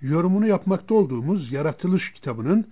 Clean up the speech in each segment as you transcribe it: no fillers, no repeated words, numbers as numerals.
yorumunu yapmakta olduğumuz Yaratılış kitabının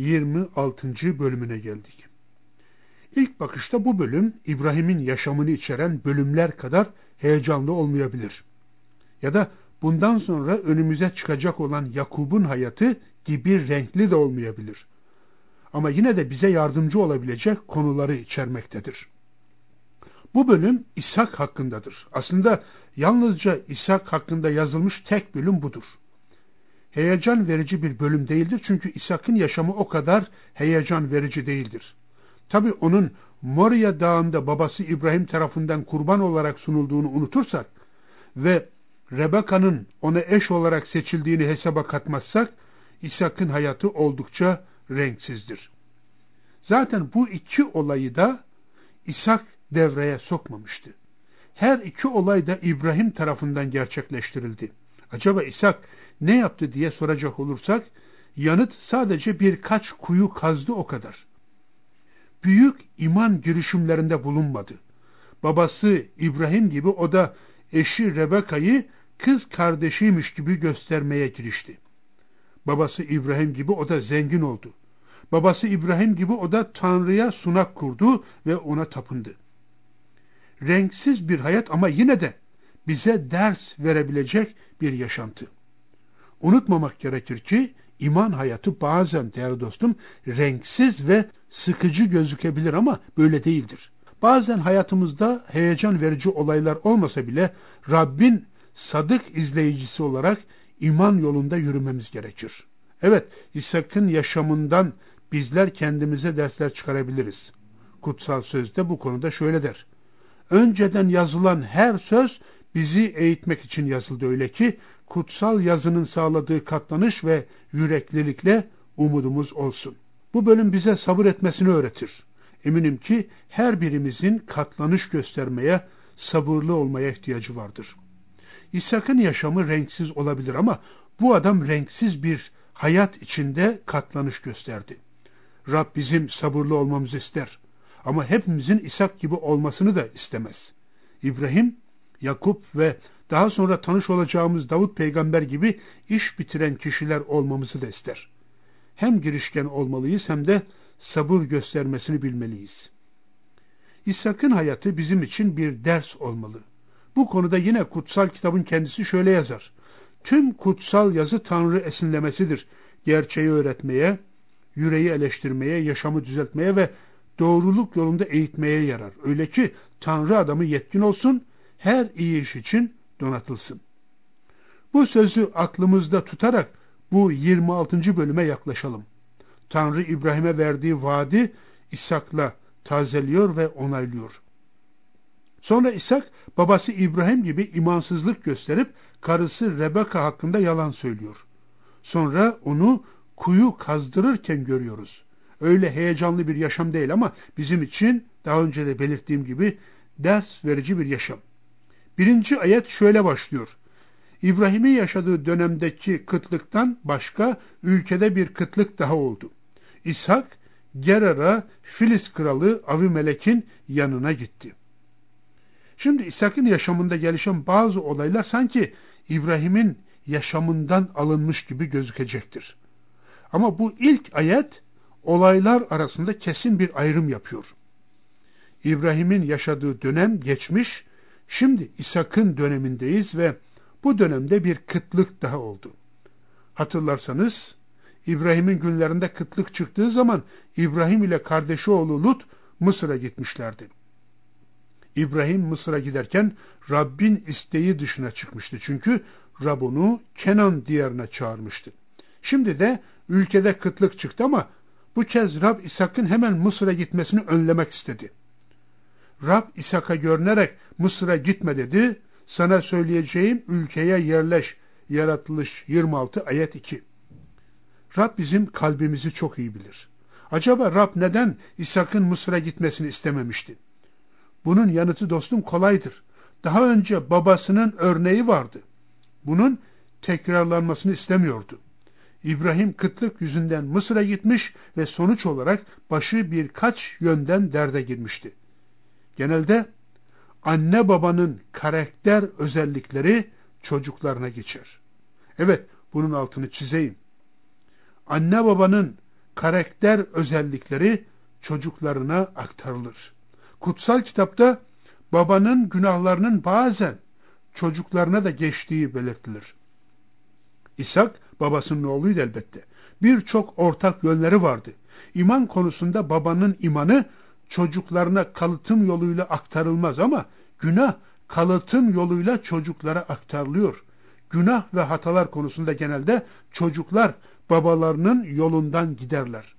26. bölümüne geldik. İlk bakışta bu bölüm İbrahim'in yaşamını içeren bölümler kadar heyecanlı olmayabilir. Ya da bundan sonra önümüze çıkacak olan Yakub'un hayatı gibi renkli de olmayabilir. Ama yine de bize yardımcı olabilecek konuları içermektedir. Bu bölüm İshak hakkındadır. Aslında yalnızca İshak hakkında yazılmış tek bölüm budur. Heyecan verici bir bölüm değildir çünkü İshak'ın yaşamı o kadar heyecan verici değildir. Tabii onun Moria Dağı'nda babası İbrahim tarafından kurban olarak sunulduğunu unutursak ve Rebeka'nın ona eş olarak seçildiğini hesaba katmazsak İshak'ın hayatı oldukça renksizdir. Zaten bu iki olayı da İshak devreye sokmamıştı. Her iki olay da İbrahim tarafından gerçekleştirildi. Acaba İshak ne yaptı diye soracak olursak yanıt sadece birkaç kuyu kazdı o kadar. Büyük iman girişimlerinde bulunmadı. Babası İbrahim gibi o da eşi Rebeka'yı kız kardeşiymiş gibi göstermeye girişti. Babası İbrahim gibi o da zengin oldu. Babası İbrahim gibi o da Tanrı'ya sunak kurdu ve ona tapındı. Renksiz bir hayat ama yine de bize ders verebilecek bir yaşantı. Unutmamak gerekir ki iman hayatı bazen değerli dostum renksiz ve sıkıcı gözükebilir ama böyle değildir. Bazen hayatımızda heyecan verici olaylar olmasa bile Rabbin sadık izleyicisi olarak iman yolunda yürümemiz gerekir. Evet, İshak'ın yaşamından bizler kendimize dersler çıkarabiliriz. Kutsal Söz'de bu konuda şöyle der. Önceden yazılan her söz bizi eğitmek için yazıldı öyle ki kutsal yazının sağladığı katlanış ve yüreklilikle umudumuz olsun. Bu bölüm bize sabır etmesini öğretir. Eminim ki her birimizin katlanış göstermeye, sabırlı olmaya ihtiyacı vardır. İshak'ın yaşamı renksiz olabilir ama bu adam renksiz bir hayat içinde katlanış gösterdi. Rab bizim sabırlı olmamızı ister. Ama hepimizin İshak gibi olmasını da istemez. İbrahim, Yakup ve daha sonra tanış olacağımız Davut peygamber gibi iş bitiren kişiler olmamızı da ister. Hem girişken olmalıyız hem de sabır göstermesini bilmeliyiz. İshak'ın hayatı bizim için bir ders olmalı. Bu konuda yine kutsal kitabın kendisi şöyle yazar. Tüm kutsal yazı Tanrı esinlemesidir. Gerçeği öğretmeye, yüreği eleştirmeye, yaşamı düzeltmeye ve doğruluk yolunda eğitmeye yarar. Öyle ki Tanrı adamı yetkin olsun, her iyi iş için donatılsın. Bu sözü aklımızda tutarak bu 26. bölüme yaklaşalım. Tanrı İbrahim'e verdiği vaadi İshak'la tazeliyor ve onaylıyor. Sonra İshak babası İbrahim gibi imansızlık gösterip karısı Rebeka hakkında yalan söylüyor. Sonra onu kuyu kazdırırken görüyoruz. Öyle heyecanlı bir yaşam değil ama bizim için daha önce de belirttiğim gibi ders verici bir yaşam. 1. ayet şöyle başlıyor. İbrahim'in yaşadığı dönemdeki kıtlıktan başka ülkede bir kıtlık daha oldu. İshak, Gerar'a Filiz kralı Avimelek'in yanına gitti. Şimdi İshak'ın yaşamında gelişen bazı olaylar sanki İbrahim'in yaşamından alınmış gibi gözükecektir. Ama bu ilk ayet olaylar arasında kesin bir ayrım yapıyor. İbrahim'in yaşadığı dönem geçmiş, şimdi İshak'ın dönemindeyiz ve bu dönemde bir kıtlık daha oldu. Hatırlarsanız İbrahim'in günlerinde kıtlık çıktığı zaman İbrahim ile kardeşi oğlu Lut Mısır'a gitmişlerdi. İbrahim Mısır'a giderken Rabbin isteği dışına çıkmıştı. Çünkü Rab onu Kenan diyarına çağırmıştı. Şimdi de ülkede kıtlık çıktı ama bu kez Rab İshak'ın hemen Mısır'a gitmesini önlemek istedi. Rab İshak'a görünerek Mısır'a gitme dedi. Sana söyleyeceğim ülkeye yerleş. Yaratılış 26 ayet 2. Rab bizim kalbimizi çok iyi bilir. Acaba Rab neden İshak'ın Mısır'a gitmesini istememişti? Bunun yanıtı dostum kolaydır. Daha önce babasının örneği vardı. Bunun tekrarlanmasını istemiyordu. İbrahim kıtlık yüzünden Mısır'a gitmiş ve sonuç olarak başı birkaç yönden derde girmişti. Genelde anne babanın karakter özellikleri çocuklarına geçer. Evet, Bunun altını çizeyim. Anne babanın karakter özellikleri çocuklarına aktarılır. Kutsal kitapta babanın günahlarının bazen çocuklarına da geçtiği belirtilir. İshak babasının oğluydu elbette. Birçok ortak yönleri vardı. İman konusunda babanın imanı çocuklarına kalıtım yoluyla aktarılmaz ama günah kalıtım yoluyla çocuklara aktarılıyor. Günah ve hatalar konusunda genelde çocuklar babalarının yolundan giderler.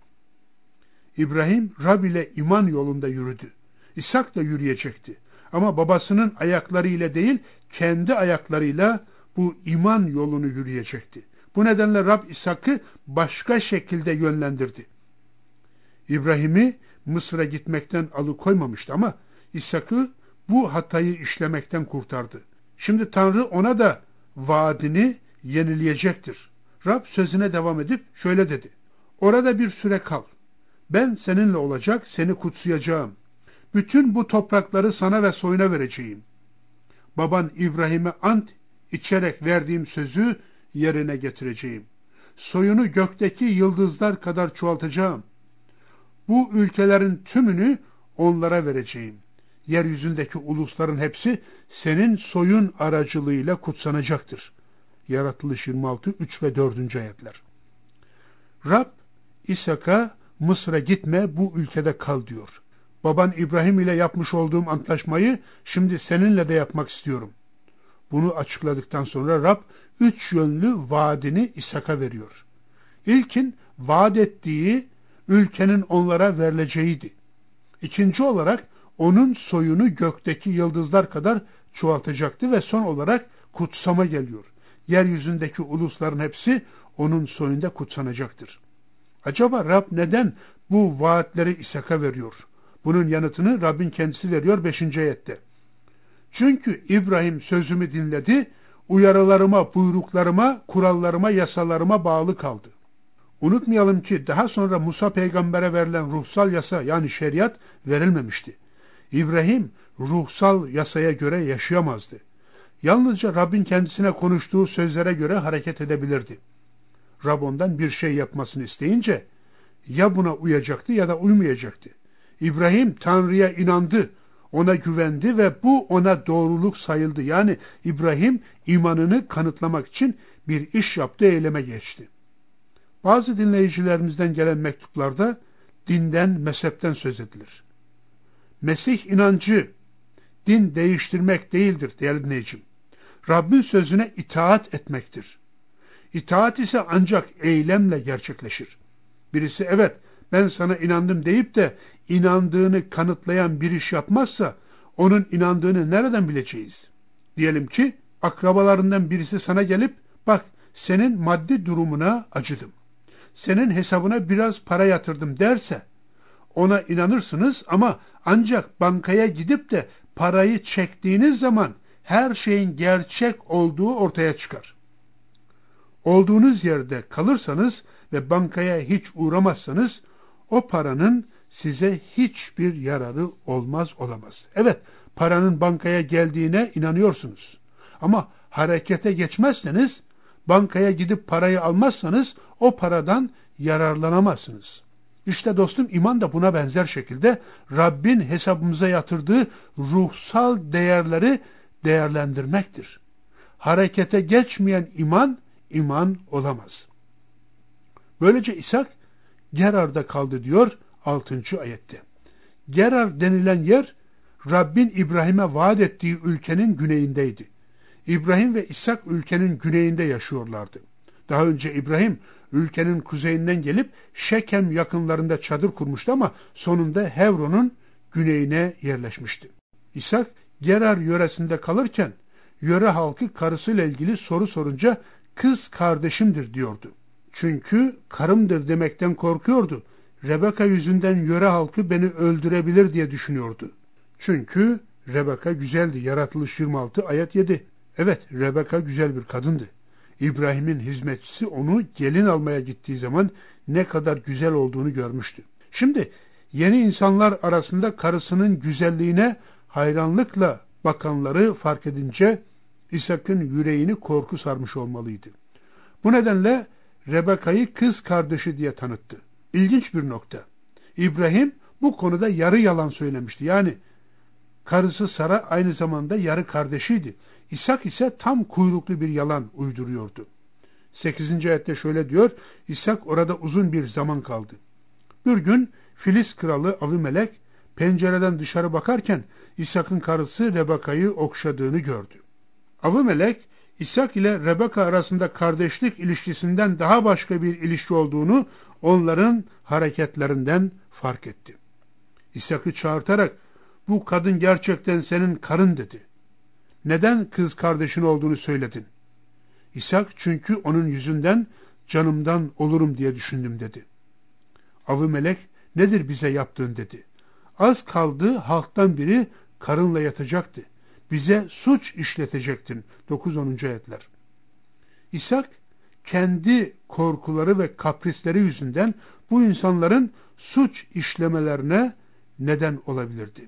İbrahim Rab ile iman yolunda yürüdü. İshak da yürüyecekti. Ama babasının ayaklarıyla değil, kendi ayaklarıyla bu iman yolunu yürüyecekti. Bu nedenle Rab İshak'ı başka şekilde yönlendirdi. İbrahim'i Mısır'a gitmekten alıkoymamıştı ama İshak'ı bu hatayı işlemekten kurtardı. Şimdi Tanrı ona da vaadini yenileyecektir. Rab sözüne devam edip şöyle dedi. Orada bir süre kal. Ben seninle olacak, seni kutsayacağım. Bütün bu toprakları sana ve soyuna vereceğim. Baban İbrahim'e ant içerek verdiğim sözü yerine getireceğim. Soyunu gökteki yıldızlar kadar çoğaltacağım. Bu ülkelerin tümünü onlara vereceğim. Yeryüzündeki ulusların hepsi senin soyun aracılığıyla kutsanacaktır. Yaratılış 26, 3 ve 4. ayetler. Rab, İshak'a Mısır'a gitme, bu ülkede kal diyor. Baban İbrahim ile yapmış olduğum antlaşmayı şimdi seninle de yapmak istiyorum. Bunu açıkladıktan sonra Rab 3 yönlü vaadini İshak'a veriyor. İlkin vaat ettiği ülkenin onlara verileceğiydi. İkinci olarak onun soyunu gökteki yıldızlar kadar çoğaltacaktı ve son olarak kutsama geliyor. Yeryüzündeki ulusların hepsi onun soyunda kutsanacaktır. Acaba Rab neden bu vaatleri İshak'a veriyor? Bunun yanıtını Rabbin kendisi veriyor 5. ayette. Çünkü İbrahim sözümü dinledi, uyarılarıma, buyruklarıma, kurallarıma, yasalarıma bağlı kaldı. Unutmayalım ki daha sonra Musa peygambere verilen ruhsal yasa yani şeriat verilmemişti. İbrahim ruhsal yasaya göre yaşayamazdı. Yalnızca Rabbin kendisine konuştuğu sözlere göre hareket edebilirdi. Rab ondan bir şey yapmasını isteyince ya buna uyacaktı ya da uymayacaktı. İbrahim Tanrı'ya inandı, ona güvendi ve bu ona doğruluk sayıldı. Yani İbrahim imanını kanıtlamak için bir iş yaptığı eyleme geçti. Bazı dinleyicilerimizden gelen mektuplarda dinden, mezhepten söz edilir. Mesih inancı din değiştirmek değildir değerli dinleyicim. Rabbin sözüne itaat etmektir. İtaat ise ancak eylemle gerçekleşir. Birisi evet ben sana inandım deyip de inandığını kanıtlayan bir iş yapmazsa onun inandığını nereden bileceğiz? Diyelim ki akrabalarından birisi sana gelip bak senin maddi durumuna acıdım. Senin hesabına biraz para yatırdım derse ona inanırsınız ama ancak bankaya gidip de parayı çektiğiniz zaman her şeyin gerçek olduğu ortaya çıkar. Olduğunuz yerde kalırsanız ve bankaya hiç uğramazsanız o paranın size hiçbir yararı olamaz. Evet, paranın bankaya geldiğine inanıyorsunuz. Ama harekete geçmezseniz, bankaya gidip parayı almazsanız o paradan yararlanamazsınız. İşte dostum iman da buna benzer şekilde Rabbin hesabımıza yatırdığı ruhsal değerleri değerlendirmektir. Harekete geçmeyen iman olamaz. Böylece İshak Gerar'da kaldı diyor 6. ayette. Gerar denilen yer Rabbin İbrahim'e vaat ettiği ülkenin güneyindeydi. İbrahim ve İshak ülkenin güneyinde yaşıyorlardı. Daha önce İbrahim ülkenin kuzeyinden gelip Şekem yakınlarında çadır kurmuştu ama sonunda Hebron'un güneyine yerleşmişti. İshak Gerar yöresinde kalırken yöre halkı karısıyla ilgili soru sorunca kız kardeşimdir diyordu. Çünkü karımdır demekten korkuyordu. Rebeka yüzünden yöre halkı beni öldürebilir diye düşünüyordu. Çünkü Rebeka güzeldi. Yaratılış 26 ayet 7. Evet, Rebeka güzel bir kadındı. İbrahim'in hizmetçisi onu gelin almaya gittiği zaman ne kadar güzel olduğunu görmüştü. Şimdi yeni insanlar arasında karısının güzelliğine hayranlıkla bakanları fark edince İshak'ın yüreğini korku sarmış olmalıydı. Bu nedenle Rebeka'yı kız kardeşi diye tanıttı. İlginç bir nokta. İbrahim bu konuda yarı yalan söylemişti. Yani karısı Sara aynı zamanda yarı kardeşiydi. İshak ise tam kuyruklu bir yalan uyduruyordu. 8. ayette şöyle diyor, İshak orada uzun bir zaman kaldı. Bir gün Filiz kralı Avimelek pencereden dışarı bakarken İshak'ın karısı Rebeka'yı okşadığını gördü. Avimelek, İshak ile Rebeka arasında kardeşlik ilişkisinden daha başka bir ilişki olduğunu onların hareketlerinden fark etti. İshak'ı çağırtarak, bu kadın gerçekten senin karın dedi. Neden kız kardeşin olduğunu söyledin? İshak, çünkü onun yüzünden canımdan olurum diye düşündüm dedi. Avimelek, nedir bize yaptığın dedi. Az kaldı halktan biri karınla yatacaktı. Bize suç işletecektin. 9-10. ayetler. İshak kendi korkuları ve kaprisleri yüzünden bu insanların suç işlemelerine neden olabilirdi.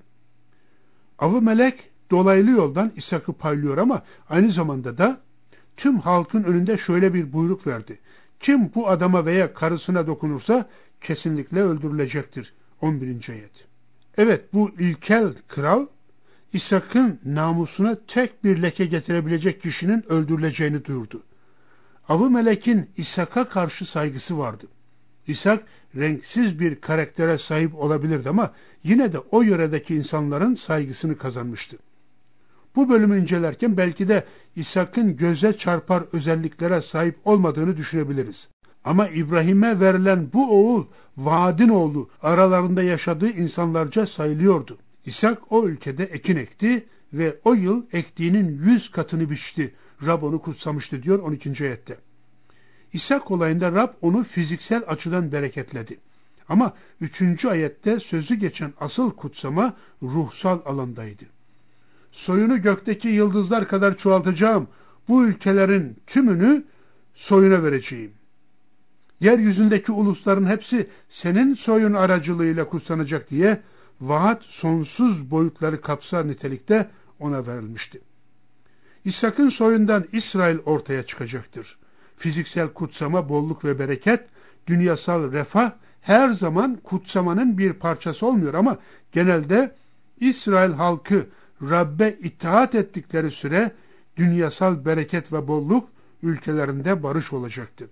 Avimelek dolaylı yoldan İshak'ı paylıyor ama aynı zamanda da tüm halkın önünde şöyle bir buyruk verdi. Kim bu adama veya karısına dokunursa kesinlikle öldürülecektir. 11. ayet. Evet, bu ilkel kral İshak'ın namusuna tek bir leke getirebilecek kişinin öldürüleceğini duyurdu. Avimelek'in İshak'a karşı saygısı vardı. İshak renksiz bir karaktere sahip olabilirdi ama yine de o yöredeki insanların saygısını kazanmıştı. Bu bölümü incelerken belki de İshak'ın göze çarpar özelliklere sahip olmadığını düşünebiliriz. Ama İbrahim'e verilen bu oğul, vaadin oğlu, aralarında yaşadığı insanlarca sayılıyordu. İshak o ülkede ekin ekti ve o yıl ektiğinin 100 katını biçti. Rab onu kutsamıştı diyor 12. ayette. İshak olayında Rab onu fiziksel açıdan bereketledi. Ama 3. ayette sözü geçen asıl kutsama ruhsal alandaydı. Soyunu gökteki yıldızlar kadar çoğaltacağım. Bu ülkelerin tümünü soyuna vereceğim. Yeryüzündeki ulusların hepsi senin soyun aracılığıyla kutsanacak diye vaat sonsuz boyutları kapsar nitelikte ona verilmişti. İshak'ın soyundan İsrail ortaya çıkacaktır. Fiziksel kutsama, bolluk ve bereket, dünyasal refah her zaman kutsamanın bir parçası olmuyor ama genelde İsrail halkı Rabbe itaat ettikleri süre dünyasal bereket ve bolluk ülkelerinde barış olacaktı.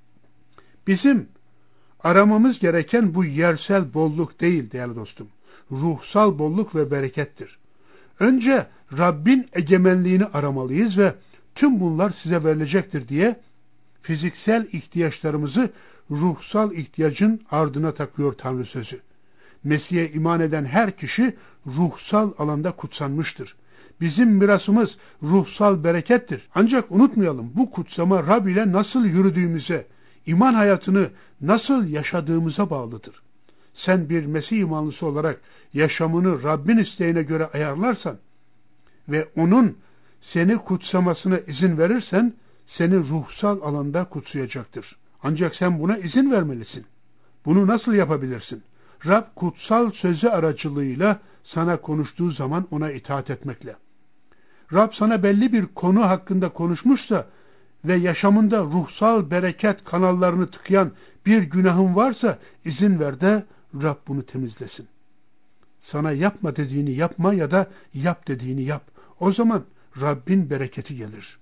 Bizim aramamız gereken bu yersel bolluk değil değerli dostum. Ruhsal bolluk ve berekettir. Önce Rabbin egemenliğini aramalıyız ve tüm bunlar size verilecektir diye fiziksel ihtiyaçlarımızı ruhsal ihtiyacın ardına takıyor Tanrı sözü. Mesih'e iman eden her kişi ruhsal alanda kutsanmıştır. Bizim mirasımız ruhsal berekettir. Ancak unutmayalım, bu kutsama Rab ile nasıl yürüdüğümüze, iman hayatını nasıl yaşadığımıza bağlıdır. Sen bir Mesih imanlısı olarak yaşamını Rabbin isteğine göre ayarlarsan ve onun seni kutsamasına izin verirsen, seni ruhsal alanda kutsayacaktır. Ancak sen buna izin vermelisin. Bunu nasıl yapabilirsin? Rab kutsal sözü aracılığıyla sana konuştuğu zaman ona itaat etmekle. Rab sana belli bir konu hakkında konuşmuşsa ve yaşamında ruhsal bereket kanallarını tıkayan bir günahın varsa izin ver de Rab bunu temizlesin. Sana yapma dediğini yapma ya da yap dediğini yap. O zaman Rabbin bereketi gelir.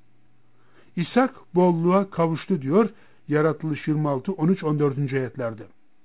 İshak bolluğa kavuştu diyor Yaratılış 26, 13, 14. ayetlerde.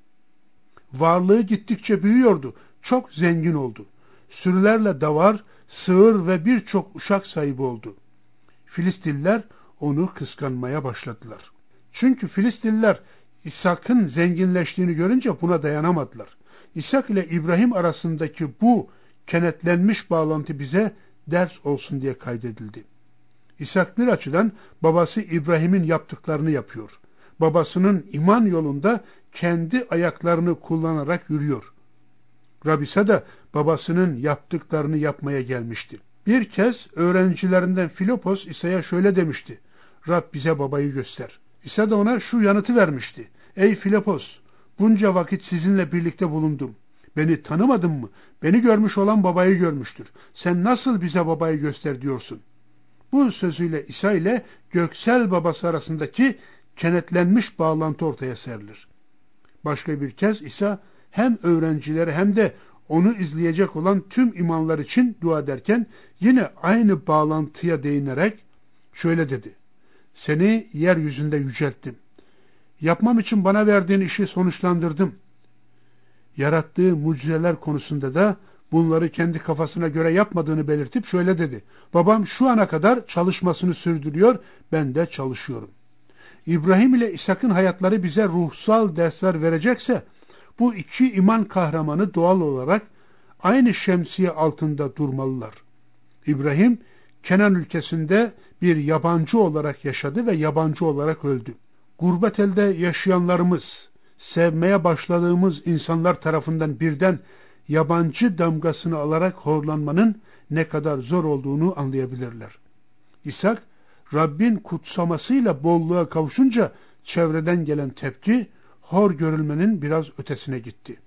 Varlığı gittikçe büyüyordu. Çok zengin oldu. Sürülerle davar, sığır ve birçok uşak sahibi oldu. Filistinliler onu kıskanmaya başladılar. Çünkü Filistinliler İshak'ın zenginleştiğini görünce buna dayanamadılar. İshak ile İbrahim arasındaki bu kenetlenmiş bağlantı bize ders olsun diye kaydedildi. İshak bir açıdan babası İbrahim'in yaptıklarını yapıyor. Babasının iman yolunda kendi ayaklarını kullanarak yürüyor. Rab ise de babasının yaptıklarını yapmaya gelmişti. Bir kez öğrencilerinden Filipos İsa'ya şöyle demişti. Rab bize babayı göster. İsa da ona şu yanıtı vermişti. Ey Filipos, bunca vakit sizinle birlikte bulundum. Beni tanımadın mı? Beni görmüş olan babayı görmüştür. Sen nasıl bize babayı göster diyorsun? Bu sözüyle İsa ile göksel babası arasındaki kenetlenmiş bağlantı ortaya serilir. Başka bir kez İsa hem öğrencileri hem de onu izleyecek olan tüm imanlar için dua ederken yine aynı bağlantıya değinerek şöyle dedi: Seni yeryüzünde yücelttim. Yapmam için bana verdiğin işi sonuçlandırdım. Yarattığı mucizeler konusunda da bunları kendi kafasına göre yapmadığını belirtip şöyle dedi: Babam şu ana kadar çalışmasını sürdürüyor, ben de çalışıyorum. İbrahim ile İshak'ın hayatları bize ruhsal dersler verecekse, bu iki iman kahramanı doğal olarak aynı şemsiye altında durmalılar. İbrahim, Kenan ülkesinde bir yabancı olarak yaşadı ve yabancı olarak öldü. Gurbet elde yaşayanlarımız, sevmeye başladığımız insanlar tarafından birden yabancı damgasını alarak horlanmanın ne kadar zor olduğunu anlayabilirler. İshak, Rabbin kutsamasıyla bolluğa kavuşunca çevreden gelen tepki, hor görülmenin biraz ötesine gitti.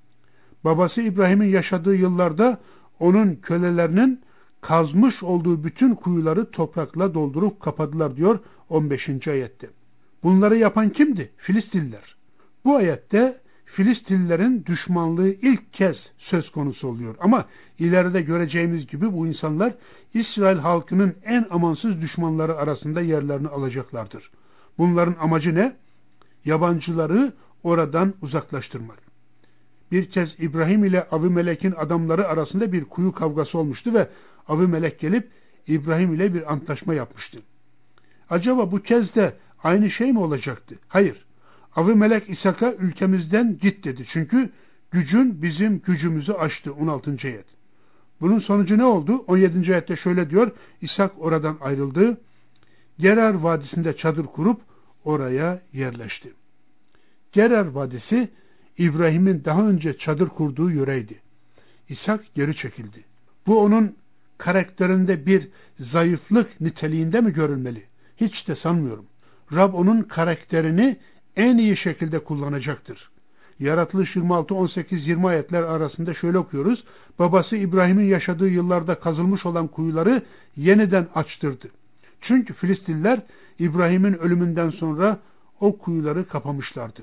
Babası İbrahim'in yaşadığı yıllarda onun kölelerinin kazmış olduğu bütün kuyuları toprakla doldurup kapadılar diyor 15. ayette. Bunları yapan kimdi? Filistinliler. Bu ayette Filistinlilerin düşmanlığı ilk kez söz konusu oluyor. Ama ileride göreceğimiz gibi bu insanlar İsrail halkının en amansız düşmanları arasında yerlerini alacaklardır. Bunların amacı ne? Yabancıları oradan uzaklaştırmak. Bir kez İbrahim ile Avimelek'in adamları arasında bir kuyu kavgası olmuştu ve Avimelek gelip İbrahim ile bir antlaşma yapmıştı. Acaba bu kez de aynı şey mi olacaktı? Hayır. Avimelek İshak'a ülkemizden git dedi. Çünkü gücün bizim gücümüzü aştı. 16. ayet. Bunun sonucu ne oldu? 17. ayette şöyle diyor: İshak oradan ayrıldı. Gerar Vadisi'nde çadır kurup oraya yerleşti. Gerar Vadisi İbrahim'in daha önce çadır kurduğu yöreydi. İshak geri çekildi. Bu onun karakterinde bir zayıflık niteliğinde mi görülmeli? Hiç de sanmıyorum. Rab onun karakterini en iyi şekilde kullanacaktır. Yaratılış 26, 18, 20 ayetler arasında şöyle okuyoruz: Babası İbrahim'in yaşadığı yıllarda kazılmış olan kuyuları yeniden açtırdı. Çünkü Filistinliler İbrahim'in ölümünden sonra o kuyuları kapamışlardı.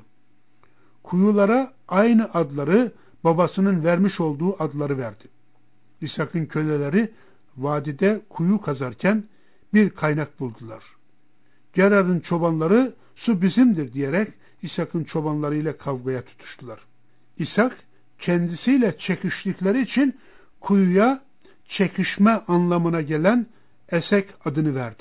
Kuyulara aynı adları, babasının vermiş olduğu adları verdi. İshak'ın köleleri vadide kuyu kazarken bir kaynak buldular. Gerar'ın çobanları su bizimdir diyerek İshak'ın çobanlarıyla kavgaya tutuştular. İshak kendisiyle çekiştikleri için kuyuya çekişme anlamına gelen Esek adını verdi.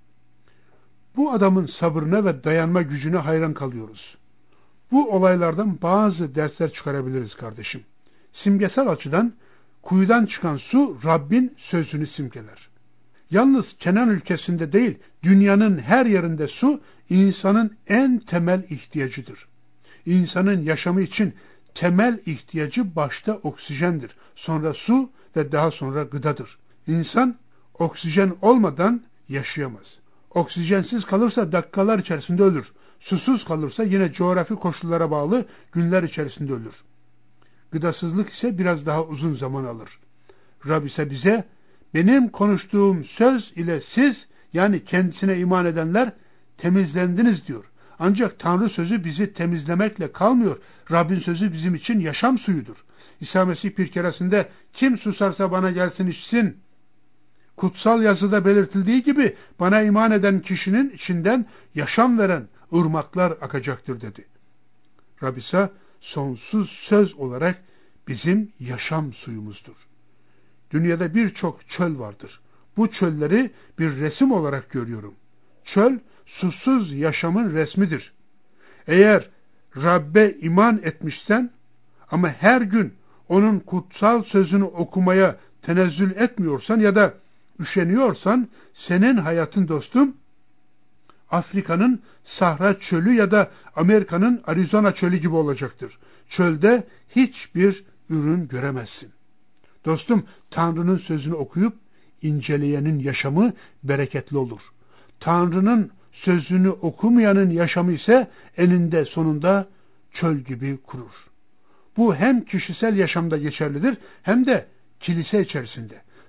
Bu adamın sabrına ve dayanma gücüne hayran kalıyoruz. Bu olaylardan bazı dersler çıkarabiliriz kardeşim. Simgesel açıdan kuyudan çıkan su Rabbin sözünü simgeler. Yalnız Kenan ülkesinde değil, dünyanın her yerinde su insanın en temel ihtiyacıdır. İnsanın yaşamı için temel ihtiyacı başta oksijendir. Sonra su ve daha sonra gıdadır. İnsan oksijen olmadan yaşayamaz. Oksijensiz kalırsa dakikalar içerisinde ölür. Susuz kalırsa yine coğrafi koşullara bağlı günler içerisinde ölür. Gıdasızlık ise biraz daha uzun zaman alır. Rab ise bize, benim konuştuğum söz ile siz, yani kendisine iman edenler temizlendiniz diyor. Ancak Tanrı sözü bizi temizlemekle kalmıyor. Rabbin sözü bizim için yaşam suyudur. İsa Mesih bir keresinde kim susarsa bana gelsin içsin. Kutsal yazıda belirtildiği gibi bana iman eden kişinin içinden yaşam veren ırmaklar akacaktır dedi. Rab ise sonsuz söz olarak bizim yaşam suyumuzdur. Dünyada birçok çöl vardır. Bu çölleri bir resim olarak görüyorum. Çöl, susuz yaşamın resmidir. Eğer Rabbe iman etmişsen ama her gün onun kutsal sözünü okumaya tenezzül etmiyorsan ya da üşeniyorsan, senin hayatın dostum Afrika'nın Sahra çölü ya da Amerika'nın Arizona çölü gibi olacaktır. Çölde hiçbir ürün göremezsin. Dostum, Tanrı'nın sözünü okuyup inceleyenin yaşamı bereketli olur. Tanrı'nın sözünü okumayanın yaşamı ise eninde sonunda çöl gibi kurur. Bu hem kişisel yaşamda geçerlidir hem de kilise içerisinde.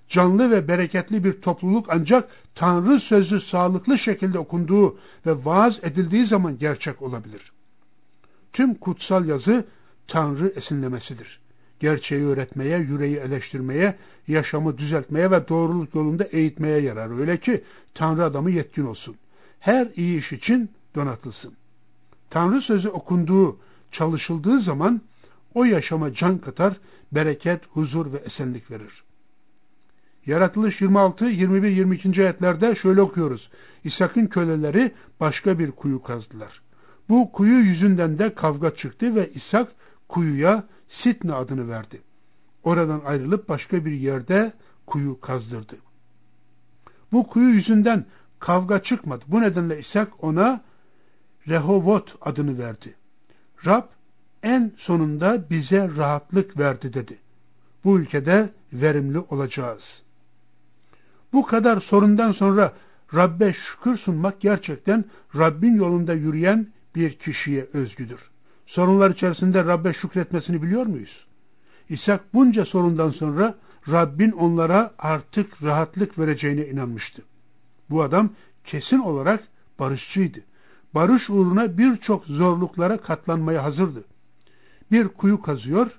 Canlı ve bereketli bir topluluk ancak Tanrı sözü sağlıklı şekilde okunduğu ve vaaz edildiği zaman gerçek olabilir. Tüm kutsal yazı Tanrı esinlemesidir. Gerçeği öğretmeye, yüreği eleştirmeye, yaşamı düzeltmeye ve doğruluk yolunda eğitmeye yarar. Öyle ki Tanrı adamı yetkin olsun. Her iyi iş için donatılsın. Tanrı sözü okunduğu, çalışıldığı zaman o yaşama can katar, bereket, huzur ve esenlik verir. Yaratılış 26, 21, 22. ayetlerde şöyle okuyoruz. İshak'ın köleleri başka bir kuyu kazdılar. Bu kuyu yüzünden de kavga çıktı ve İshak kuyuya Sitna adını verdi. Oradan ayrılıp başka bir yerde kuyu kazdırdı. Bu kuyu yüzünden kavga çıkmadı. Bu nedenle İshak ona Rehovot adını verdi. Rab en sonunda bize rahatlık verdi dedi. Bu ülkede verimli olacağız. Bu kadar sorundan sonra Rabbe şükür sunmak gerçekten Rabbin yolunda yürüyen bir kişiye özgüdür. Sorunlar içerisinde Rabbe şükretmesini biliyor muyuz? İshak bunca sorundan sonra Rabbin onlara artık rahatlık vereceğine inanmıştı. Bu adam kesin olarak barışçıydı. Barış uğruna birçok zorluklara katlanmaya hazırdı. Bir kuyu kazıyor,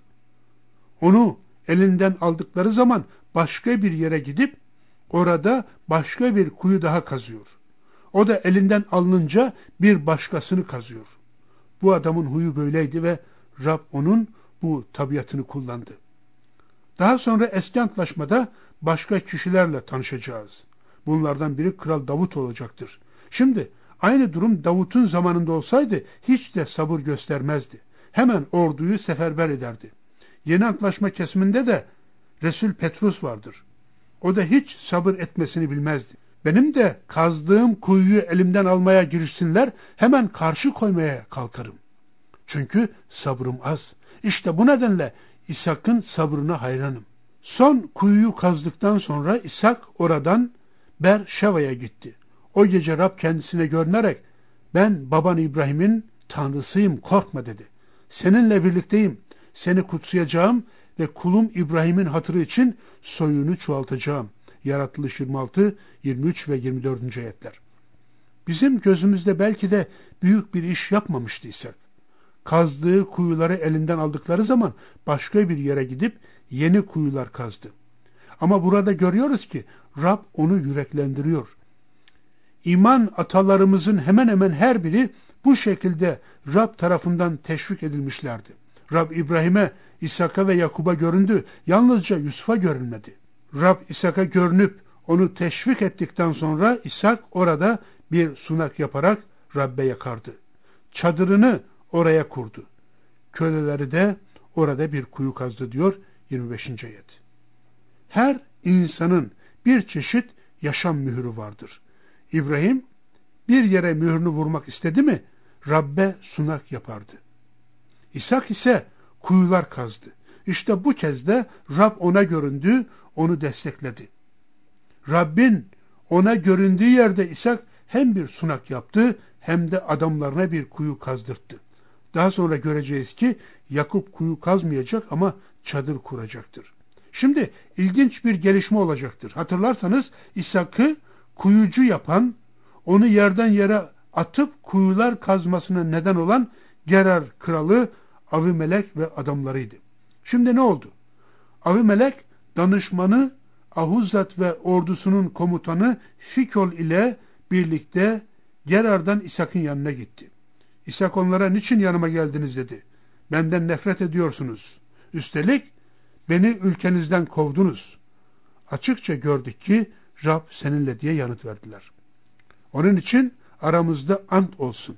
onu elinden aldıkları zaman başka bir yere gidip orada başka bir kuyu daha kazıyor. O da elinden alınınca bir başkasını kazıyor. Bu adamın huyu böyleydi ve Rab onun bu tabiatını kullandı. Daha sonra eski antlaşmada başka kişilerle tanışacağız. Bunlardan biri Kral Davut olacaktır. Şimdi aynı durum Davut'un zamanında olsaydı hiç de sabır göstermezdi. Hemen orduyu seferber ederdi. Yeni antlaşma kesiminde de Resul Petrus vardır. O da hiç sabır etmesini bilmezdi. Benim de kazdığım kuyuyu elimden almaya girişsinler, hemen karşı koymaya kalkarım. Çünkü sabrım az. İşte bu nedenle İshak'ın sabrına hayranım. Son kuyuyu kazdıktan sonra İshak oradan Berşeva'ya gitti. O gece Rab kendisine görünerek, ben baban İbrahim'in tanrısıyım, korkma dedi. Seninle birlikteyim, seni kutsayacağım ve kulum İbrahim'in hatırı için soyunu çoğaltacağım. Yaratılış 26, 23 ve 24. ayetler. Bizim gözümüzde belki de büyük bir iş yapmamıştı İshak. Kazdığı kuyuları elinden aldıkları zaman başka bir yere gidip yeni kuyular kazdı. Ama burada görüyoruz ki Rab onu yüreklendiriyor. İman atalarımızın hemen hemen her biri bu şekilde Rab tarafından teşvik edilmişlerdi. Rab İbrahim'e, İshak'a ve Yakub'a göründü. Yalnızca Yusuf'a görünmedi. Rab İshak'a görünüp onu teşvik ettikten sonra İshak orada bir sunak yaparak Rab'be yakardı. Çadırını oraya kurdu. Köleleri de orada bir kuyu kazdı diyor 25. ayet. Her insanın bir çeşit yaşam mührü vardır. İbrahim bir yere mührünü vurmak istedi mi Rab'be sunak yapardı. İshak ise kuyular kazdı. İşte bu kez de Rab ona göründü, onu destekledi. Rabbin ona göründüğü yerde İshak hem bir sunak yaptı hem de adamlarına bir kuyu kazdırttı. Daha sonra göreceğiz ki Yakup kuyu kazmayacak ama çadır kuracaktır. Şimdi ilginç bir gelişme olacaktır. Hatırlarsanız İshak'ı kuyucu yapan, onu yerden yere atıp kuyular kazmasına neden olan Gerar kralı Avimelek ve adamlarıydı. Şimdi ne oldu? Avimelek danışmanı Ahuzat ve ordusunun komutanı Fikol ile birlikte Gerar'dan İshak'ın yanına gitti. İshak onlara niçin yanıma geldiniz dedi. Benden nefret ediyorsunuz. Üstelik beni ülkenizden kovdunuz. Açıkça gördük ki Rab seninle diye yanıt verdiler. Onun için aramızda ant olsun.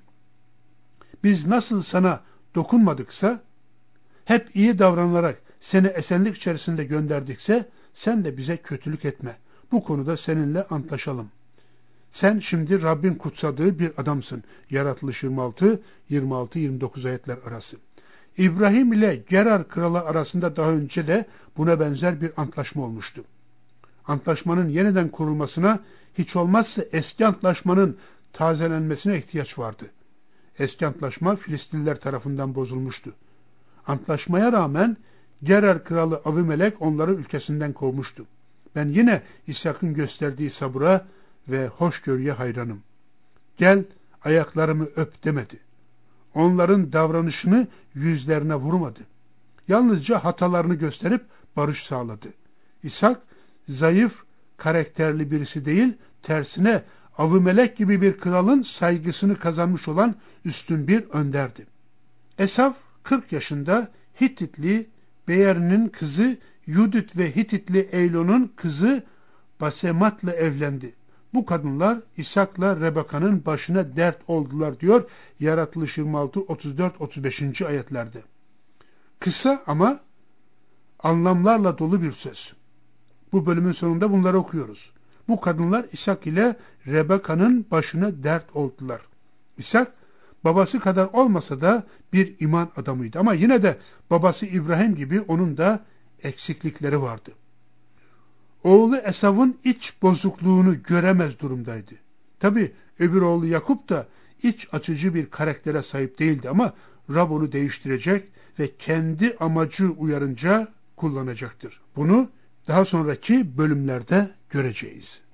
Biz nasıl sana dokunmadıksa, hep iyi davranarak seni esenlik içerisinde gönderdikse, sen de bize kötülük etme. Bu konuda seninle antlaşalım. Sen şimdi Rabbin kutsadığı bir adamsın. Yaratılış 26, 26-29 ayetler arası. İbrahim ile Gerar kralı arasında daha önce de buna benzer bir antlaşma olmuştu. Antlaşmanın yeniden kurulmasına, hiç olmazsa eski antlaşmanın tazelenmesine ihtiyaç vardı. Eski antlaşma Filistinliler tarafından bozulmuştu. Antlaşmaya rağmen Gerar kralı Avimelek onları ülkesinden kovmuştu. Ben yine İshak'ın gösterdiği sabıra ve hoşgörüye hayranım. Gel ayaklarımı öp demedi. Onların davranışını yüzlerine vurmadı. Yalnızca hatalarını gösterip barış sağladı. İshak zayıf, karakterli birisi değil, tersine Avimelek gibi bir kralın saygısını kazanmış olan üstün bir önderdi. Esav 40 yaşında Hititli Beyer'in kızı Yudit ve Hititli Eylon'un kızı Basemat'la evlendi. Bu kadınlar İshak'la Rebeka'nın başına dert oldular diyor Yaratılış 26, 34, 35. ayetlerde. Kısa ama anlamlarla dolu bir söz. Bu bölümün sonunda bunları okuyoruz. Bu kadınlar İshak ile Rebeka'nın başına dert oldular. İshak babası kadar olmasa da bir iman adamıydı ama yine de babası İbrahim gibi onun da eksiklikleri vardı. Oğlu Esav'ın iç bozukluğunu göremez durumdaydı. Tabi öbür oğlu Yakup da iç açıcı bir karaktere sahip değildi ama Rab onu değiştirecek ve kendi amacı uyarınca kullanacaktır. Bunu daha sonraki bölümlerde göreceğiz.